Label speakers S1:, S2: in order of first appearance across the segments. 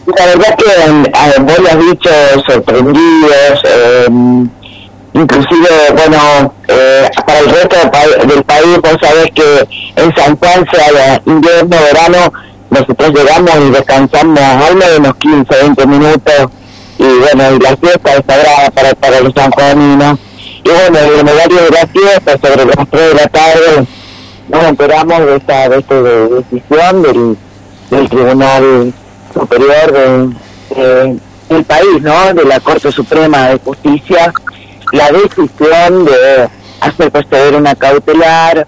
S1: La verdad que vos lo has dicho, sorprendidos, inclusive, bueno, para el resto del país, vos sabés que en San Juan, sea invierno, verano, nosotros llegamos y descansamos al menos unos 15, 20 minutos, y bueno, y la fiesta es sagrada para los sanjuaninos. Y bueno, en el horario de la fiesta, sobre las 3 de la tarde, nos enteramos de esta decisión del Tribunal Superior del país, ¿no? De la Corte Suprema de Justicia, la decisión de hacer proceder una cautelar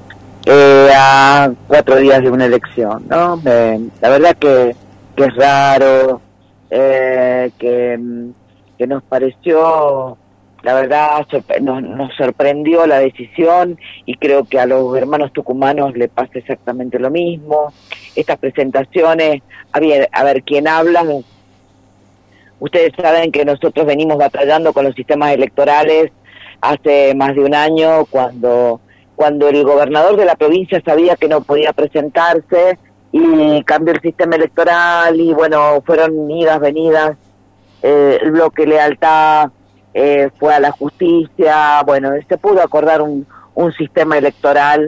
S1: a 4 días de una elección, ¿no? La verdad que es raro, que nos pareció, la verdad, nos sorprendió la decisión, y creo que a los hermanos tucumanos le pasa exactamente lo mismo. Estas presentaciones, a ver quién habla. Ustedes saben que nosotros venimos batallando con los sistemas electorales hace más de un año, cuando el gobernador de la provincia sabía que no podía presentarse y cambió el sistema electoral, y bueno, fueron idas, venidas, el bloque Lealtad fue a la justicia, bueno, se pudo acordar un sistema electoral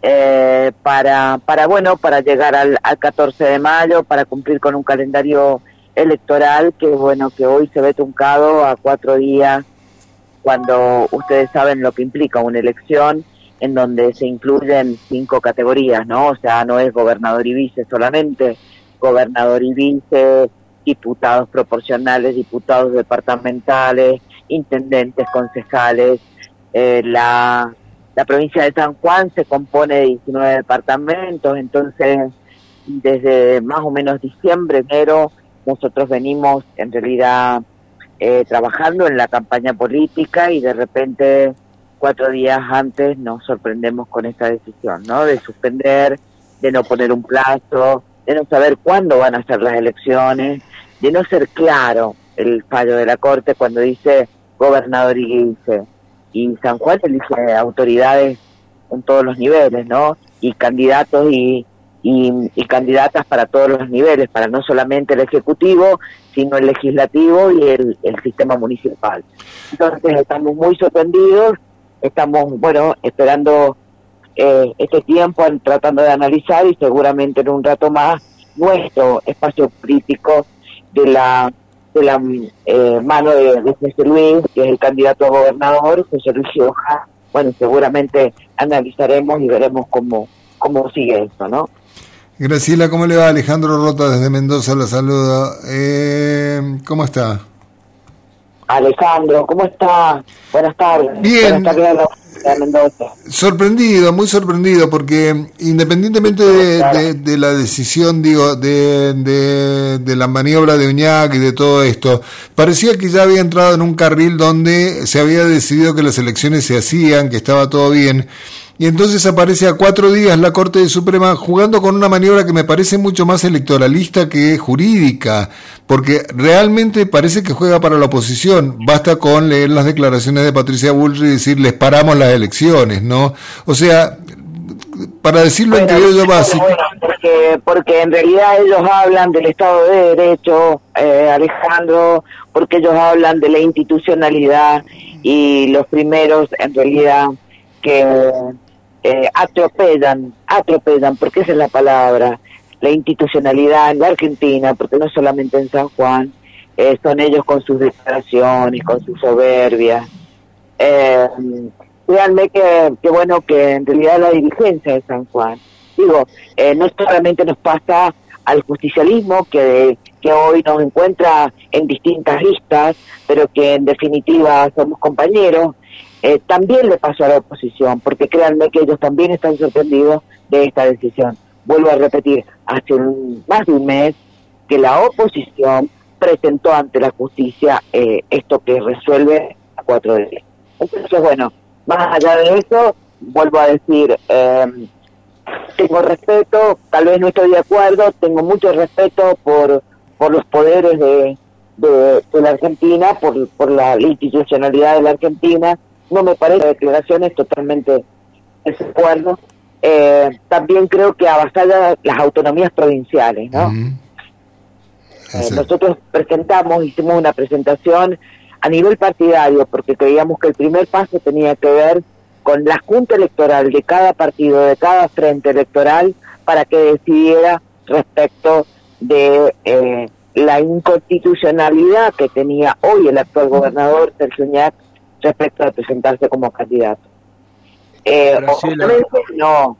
S1: para llegar al 14 de mayo, para cumplir con un calendario electoral que bueno, que hoy se ve truncado a 4 días, cuando ustedes saben lo que implica una elección en donde se incluyen 5 categorías, ¿no? O sea, no es gobernador y vice solamente, gobernador y vice, diputados proporcionales, diputados departamentales, intendentes, concejales. La provincia de San Juan se compone de 19 departamentos, entonces desde más o menos diciembre, enero, nosotros venimos en realidad trabajando en la campaña política, y de repente 4 días antes nos sorprendemos con esta decisión, ¿no? De suspender, de no poner un plazo, de no saber cuándo van a ser las elecciones, de no ser claro el fallo de la Corte cuando dice gobernador y vice. Y San Juan elige autoridades en todos los niveles, ¿no? Y candidatos y candidatas para todos los niveles, para no solamente el ejecutivo, sino el legislativo y el sistema municipal. Entonces estamos muy sorprendidos, estamos, bueno, esperando este tiempo, tratando de analizar, y seguramente en un rato más nuestro espacio político de la mano de José Luis, que es el candidato a gobernador, José Luis Gioja, bueno, seguramente analizaremos y veremos cómo sigue esto, ¿no?
S2: Graciela, ¿cómo le va? Alejandro Rota desde Mendoza la saluda. ¿Cómo está?
S1: Alejandro, ¿cómo está? Buenas tardes.
S2: Bien.
S1: Buenas tardes a Mendoza.
S2: Sorprendido, muy sorprendido, porque independientemente de la decisión, digo, de la maniobra de Uñac y de todo esto, parecía que ya había entrado en un carril donde se había decidido que las elecciones se hacían, que estaba todo bien. Y entonces aparece a 4 días la Corte Suprema jugando con una maniobra que me parece mucho más electoralista que jurídica, porque realmente parece que juega para la oposición. Basta con leer las declaraciones de Patricia Bullrich y decir, les paramos las elecciones, ¿no? O sea, para decirlo en criollo básico.
S1: Porque en realidad ellos hablan del Estado de Derecho, Alejandro, porque ellos hablan de la institucionalidad, y los primeros en realidad que atropellan, porque esa es la palabra, la institucionalidad en la Argentina, porque no solamente en San Juan, son ellos con sus declaraciones, con sus soberbias. Créanme que bueno, que en realidad la dirigencia de San Juan, digo, no solamente nos pasa al justicialismo, que hoy nos encuentra en distintas listas, pero que en definitiva somos compañeros, también le pasó a la oposición, porque créanme que ellos también están sorprendidos de esta decisión. Vuelvo a repetir, hace más de un mes que la oposición presentó ante la justicia esto que resuelve a 4 días. Entonces, bueno, más allá de eso, vuelvo a decir, tengo respeto, tal vez no estoy de acuerdo, tengo mucho respeto por los poderes de la Argentina, por la institucionalidad de la Argentina. No me parece declaraciones totalmente de desacuerdo. También creo que avasalla las autonomías provinciales, ¿no? Nosotros hicimos una presentación a nivel partidario, porque creíamos que el primer paso tenía que ver con la junta electoral de cada partido, de cada frente electoral, para que decidiera respecto de la inconstitucionalidad que tenía hoy el actual gobernador Sergio Uñac respecto a presentarse como candidato. Obviamente no.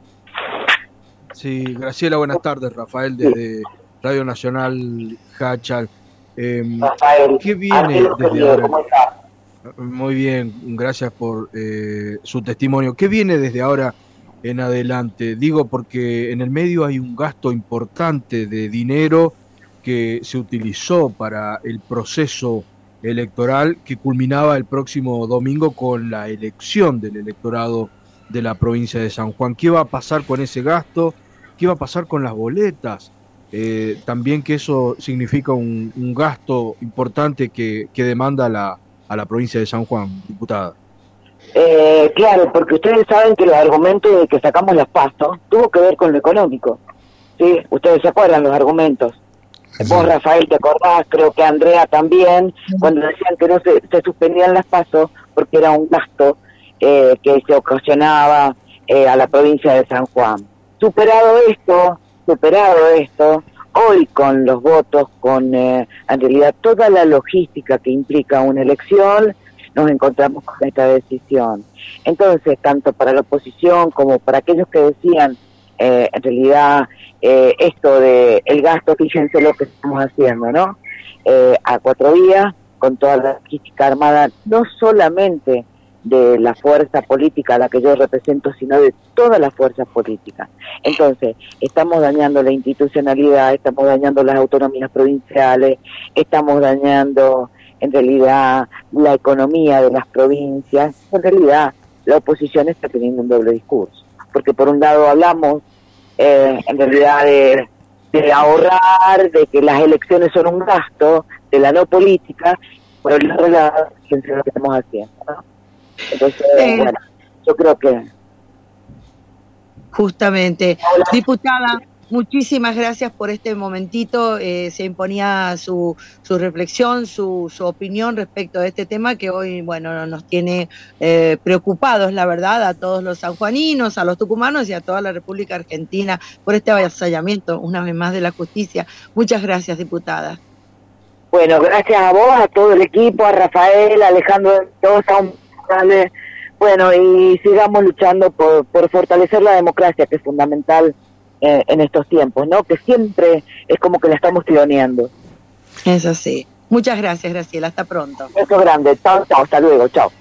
S3: Sí, Graciela, buenas tardes. Rafael desde Radio Nacional Hachal.
S1: Rafael,
S3: ¿qué viene desde ahora?
S1: ¿Cómo estás?
S3: Muy bien, gracias por su testimonio. ¿Qué viene desde ahora en adelante? Digo porque en el medio hay un gasto importante de dinero que se utilizó para el proceso electoral que culminaba el próximo domingo con la elección del electorado de la provincia de San Juan. ¿Qué va a pasar con ese gasto? ¿Qué va a pasar con las boletas? También que eso significa un gasto importante que demanda a la provincia de San Juan, diputada.
S1: Claro, porque ustedes saben que los argumentos de que sacamos las PASO tuvo que ver con lo económico. ¿Sí? Ustedes se acuerdan los argumentos. Sí. Vos, Rafael, te acordás, creo que Andrea también, cuando decían que no se suspendían las PASO porque era un gasto que se ocasionaba a la provincia de San Juan. Superado esto, hoy con los votos, con en realidad toda la logística que implica una elección, nos encontramos con esta decisión. Entonces, tanto para la oposición como para aquellos que decían, en realidad, esto de el gasto, fíjense lo que estamos haciendo, ¿no? A 4 días, con toda la logística armada, no solamente de la fuerza política a la que yo represento, sino de todas las fuerzas políticas. Entonces, estamos dañando la institucionalidad, estamos dañando las autonomías provinciales, estamos dañando, en realidad, la economía de las provincias. En realidad, la oposición está teniendo un doble discurso, porque por un lado hablamos, en realidad, de ahorrar, de que las elecciones son un gasto, de la no política, por el otro lado, fíjense lo que estamos haciendo, ¿no? Entonces, bueno, yo creo que...
S4: Justamente. Diputada, muchísimas gracias por este momentito. Se imponía su reflexión, su opinión respecto a este tema que hoy, bueno, nos tiene preocupados, la verdad, a todos los sanjuaninos, a los tucumanos y a toda la República Argentina por este avasallamiento, una vez más, de la justicia. Muchas gracias, diputada.
S1: Bueno, gracias a vos, a todo el equipo, a Rafael, a Alejandro, todos son... Bueno, y sigamos luchando por fortalecer la democracia, que es fundamental en estos tiempos, ¿no? Que siempre es como que la estamos tironeando.
S4: Es así. Muchas gracias, Graciela. Hasta pronto.
S1: Beso grande. Chao, hasta luego. Chao.